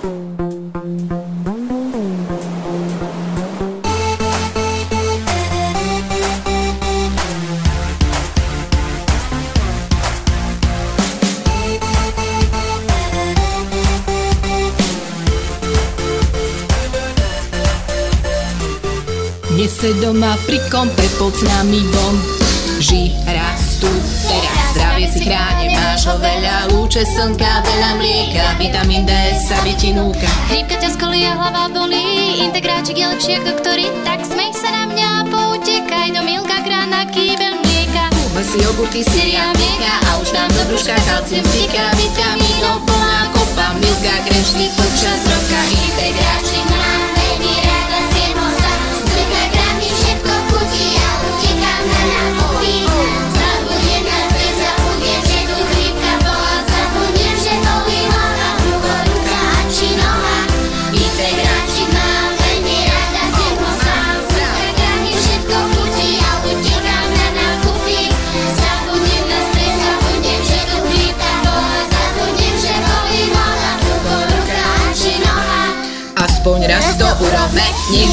Nesed doma pri kompe, poď s nami von. Ži, rastu, teraz zdravie si chráne. Máš ho veľa, lúče slnka, veľa mlieka, vitamín D sa by ti núka. Chrípka ťa skolí a hlava bolí, Integráčik je lepšie ako ktorý. Tak smej sa na mňa a poutekaj do Milka, Grana, Kýbel, mlieka. Kúpme si jogurty, syry a mlieka a už nám do brúška kalcium stíka. Vitamínov plná kopa, Milka, Grešný počas roka. Integráčik mám veľmi rada, zjem ho sa. Milka, Grany, všetko chutí a utekám na nákupy. Zabudnem na stres, zabudnem, že tu chrípka bola. Zabudnem, že bolí hlava, brucho, ruka a či noha. Integráčik mám veľmi rada, zjem ho sa. Milka, Grany, všetko chutí a utekám na nákupy. Zabudnem na stres, zabudnem, že tu chrípka bola. Zabudnem, že bolí hlava, brucho, ruka a či noha. Aspoň raz to urobme, nech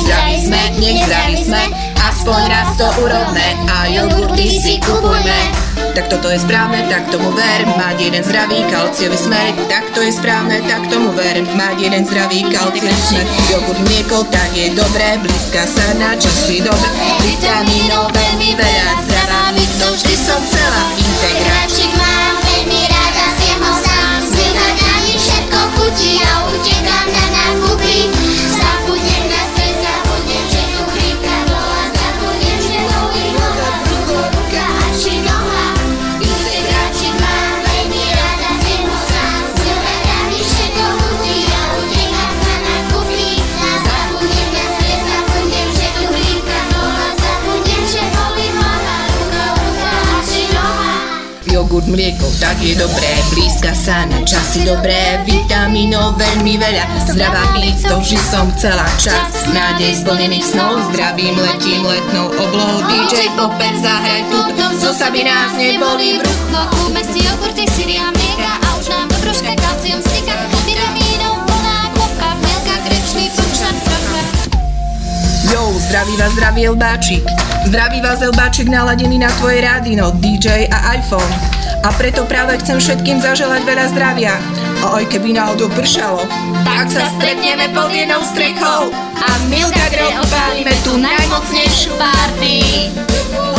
zdraví sme, aspoň raz to urobme a jogurty si kupujme. Tak toto je správne, tak tomu ver, mať jeden zdravý kalciový smer. Tak to je správne, tak tomu ver, mať jeden zdravý kalciový smer. Jogurt, mlieko, tak je dobré, blízka sa na časy dobre. Vitamínov veľmi veľa, zdravá byť to vždy som chcela. Integráčik mám veľmi rada, zjem ho sám. Z Milka, Grany, všetko chutí a utekám na nákupy. Zabudnem na stres, zabudnem, že tu chrípka bola. Zabudnem, že bolí hlava, brucho, ruka a či noha. Integráčik mám veľmi rada, zjem ho sám. Z Milka, Grany, všetko chutí a utekám na nákupy. Zabudnem na stres, zabudnem, že tu chrípka bola. Zabudnem, že bolí hlava, brucho, ruka a či noha. Jogurt, mlieko, tak je dobré, blízka sa na časy dobré. Vitamínov veľmi veľa, zdravá byť to vždy som chcela. Čas nádej splnených snov, zdravým letím letnou oblohou. DJ Popper, zahraj tuto, zo saby nás nebolí brucho. Kúpme si jogurty, syry a mlieka a už nám do brúška kalcium stíka. Vitamínov plná kopa, Milka, Grečný počas roka. Jo, zdraví vás, zdravý Elbáčik. Zdraví vás Elbáčik naladený na tvoje rádino, DJ a iPhone. A preto práve chcem všetkým zaželať veľa zdravia. A aj keby náhodou pršalo, tak sa stretneme pod jednou strechou. A Milka Grok opálime tú najmocnejšiu party.